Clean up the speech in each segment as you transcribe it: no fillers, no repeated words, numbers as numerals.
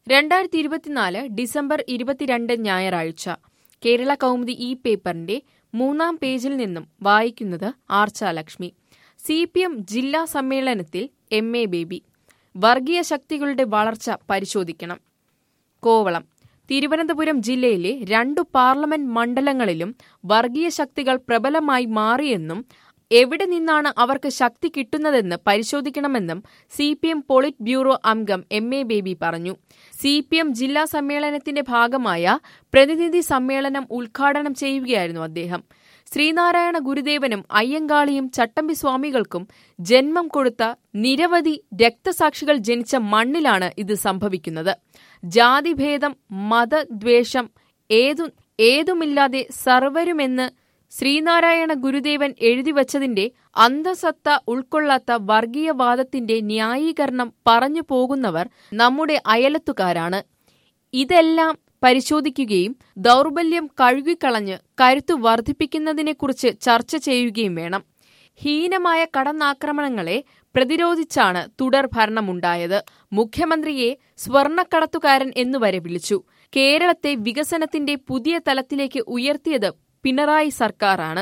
2024 December 22 ഞായറാഴ്ച കേരള കൗമുദി ഈ പേപ്പറിന്റെ 3-ാം പേജിൽ നിന്നും വായിക്കുന്നത് ആർച്ചാലക്ഷ്മി. CPM ജില്ലാ സമ്മേളനത്തിൽ MA ബേബി. വർഗീയ ശക്തികളുടെ വളർച്ച പരിശോധിക്കണം. കോവളം. തിരുവനന്തപുരം ജില്ലയിലെ 2 പാർലമെന്റ് മണ്ഡലങ്ങളിലും വർഗീയ ശക്തികൾ പ്രബലമായി മാറിയെന്നും എവിടെ നിന്നാണ് അവർക്ക് ശക്തി കിട്ടുന്നതെന്ന് പരിശോധിക്കണമെന്നും CPM പോളിറ്റ് ബ്യൂറോ അംഗം MA ബേബി പറഞ്ഞു. CPM ജില്ലാ സമ്മേളനത്തിന്റെ ഭാഗമായ പ്രതിനിധി സമ്മേളനം ഉദ്ഘാടനം ചെയ്യുകയായിരുന്നു അദ്ദേഹം. ശ്രീനാരായണ ഗുരുദേവനും അയ്യങ്കാളിയും ചട്ടമ്പി സ്വാമികൾക്കും ജന്മം കൊടുത്ത നിരവധി രക്തസാക്ഷികൾ ജനിച്ച മണ്ണിലാണ് ഇത് സംഭവിക്കുന്നത്. ജാതിഭേദം, മതദ്വേഷം ഏതുമില്ലാതെ സർവരുമെന്ന് ശ്രീനാരായണ ഗുരുദേവൻ എഴുതിവച്ചതിന്റെ അന്തസത്ത ഉൾക്കൊള്ളാത്ത വർഗീയവാദത്തിന്റെ ന്യായീകരണം പറഞ്ഞു പോകുന്നവർ നമ്മുടെ അയലത്തുകാരാണ്. ഇതെല്ലാം പരിശോധിക്കുകയും ദൗർബല്യം കഴുകിക്കളഞ്ഞ് കരുത്തു വർദ്ധിപ്പിക്കുന്നതിനെക്കുറിച്ച് ചർച്ച ചെയ്യുകയും വേണം. ഹീനമായ കടന്നാക്രമണങ്ങളെ പ്രതിരോധിച്ചാണ് തുടർ ഭരണമുണ്ടായത്. മുഖ്യമന്ത്രിയെ സ്വർണ്ണക്കടത്തുകാരൻ എന്നുവരെ വിളിച്ചു. കേരളത്തെ വികസനത്തിന്റെ പുതിയ തലത്തിലേക്ക് ഉയർത്തിയത് പിണറായി സർക്കാരാണ്.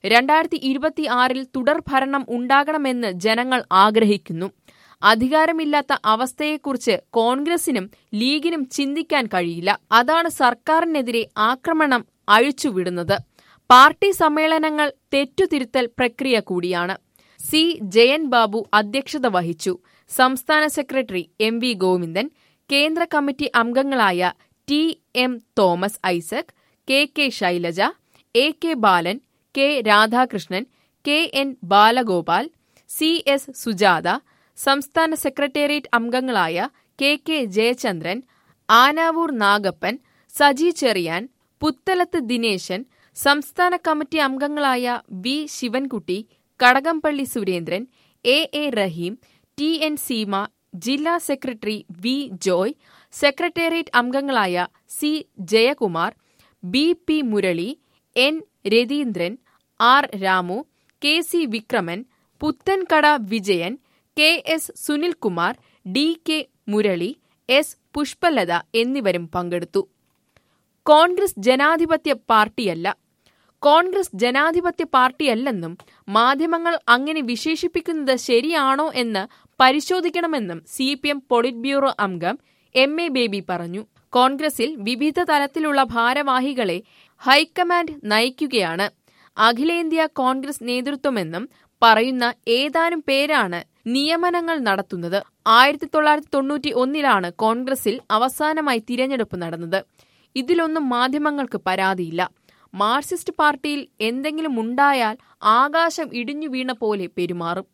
2026 തുടർ ഭരണം ഉണ്ടാകണമെന്ന് ജനങ്ങൾ ആഗ്രഹിക്കുന്നു. അധികാരമില്ലാത്ത അവസ്ഥയെക്കുറിച്ച് കോൺഗ്രസിനും ലീഗിനും ചിന്തിക്കാൻ കഴിയില്ല. അതാണ് സർക്കാരിനെതിരെ ആക്രമണം അഴിച്ചുവിടുന്നത്. പാർട്ടി സമ്മേളനങ്ങൾ തെറ്റുതിരുത്തൽ പ്രക്രിയ കൂടിയാണ്. C. ജയൻ ബാബു അധ്യക്ഷത വഹിച്ചു. സംസ്ഥാന സെക്രട്ടറി MV ഗോവിന്ദൻ, കേന്ദ്ര കമ്മിറ്റി അംഗങ്ങളായ TM Thomas Isaac, KK Shailaja, AK Balan, K Radhakrishnan, KN Balagopal, CS Sujatha, സംസ്ഥാന സെക്രട്ടേറിയറ്റ് അംഗങ്ങളായ KK ജയചന്ദ്രൻ, ആനാവൂർ നാഗപ്പൻ, സജി ചെറിയാൻ, പുത്തലത്ത് ദിനേശൻ, സംസ്ഥാന കമ്മിറ്റി അംഗങ്ങളായ V ശിവൻകുട്ടി, കടകംപള്ളി സുരേന്ദ്രൻ, AA റഹീം, TN സീമ, ജില്ലാ സെക്രട്ടറി V ജോയ്, സെക്രട്ടേറിയറ്റ് അംഗങ്ങളായ C Jayakumar, BP Murali, N Ratheendran, R Ramu, KC Vikraman, Puthenkada Vijayan, KS Sunilkumar, DK Murali, S Pushpalatha എന്നിവരും പങ്കെടുത്തു. കോൺഗ്രസ് ജനാധിപത്യ പാർട്ടിയല്ല. കോൺഗ്രസ് ജനാധിപത്യ പാർട്ടിയല്ലെന്നും മാധ്യമങ്ങൾ അങ്ങനെ വിശേഷിപ്പിക്കുന്നത് ശരിയാണോ എന്ന് പരിശോധിക്കണമെന്നും CPM പോളിറ്റ് ബ്യൂറോ അംഗം MA ബേബി പറഞ്ഞു. കോൺഗ്രസിൽ വിവിധ തലത്തിലുള്ള ഭാരവാഹികളെ ഹൈക്കമാൻഡ് നയിക്കുകയാണ്. അഖിലേന്ത്യാ കോൺഗ്രസ് നേതൃത്വമെന്നും പറയുന്ന ഏതാനും പേരാണ് നിയമനങ്ങൾ നടത്തുന്നത്. 1991 കോൺഗ്രസിൽ അവസാനമായി തിരഞ്ഞെടുപ്പ് നടന്നത്. ഇതിലൊന്നും മാധ്യമങ്ങൾക്ക് പരാതിയില്ല. മാർക്സിസ്റ്റ് പാർട്ടിയിൽ എന്തെങ്കിലും ഉണ്ടായാൽ ആകാശം ഇടിഞ്ഞു വീണ പോലെ പെരുമാറും.